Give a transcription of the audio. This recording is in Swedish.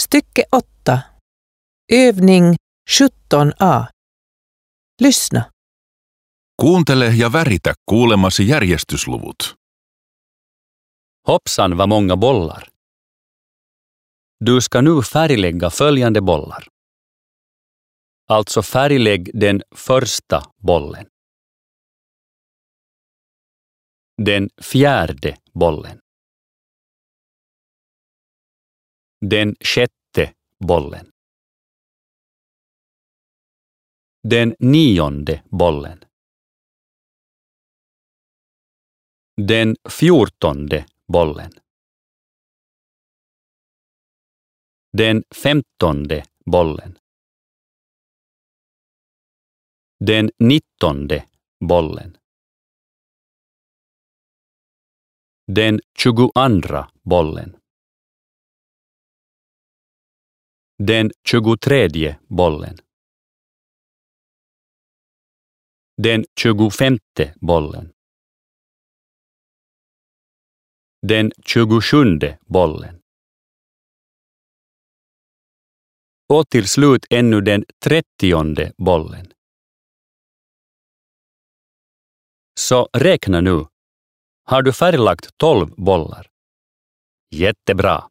Stycke 8. Övning 17a. Lyssna. Kuuntele ja väritä kuulemasi järjestysluvut. Hoppsan vad många bollar. Du ska nu färglägga följande bollar. Alltså färglägg den första bollen. Den fjärde bollen. Den sjätte bollen. Den nionde bollen. Den 14:e bollen. Den 15:e bollen. Den 19:e bollen. Den 22:a bollen. Den 23:e bollen. Den 25:e bollen. Den 27:e bollen. Och till slut ännu den 30:e bollen. Så räkna nu. Har du färglagt 12 bollar? Jättebra.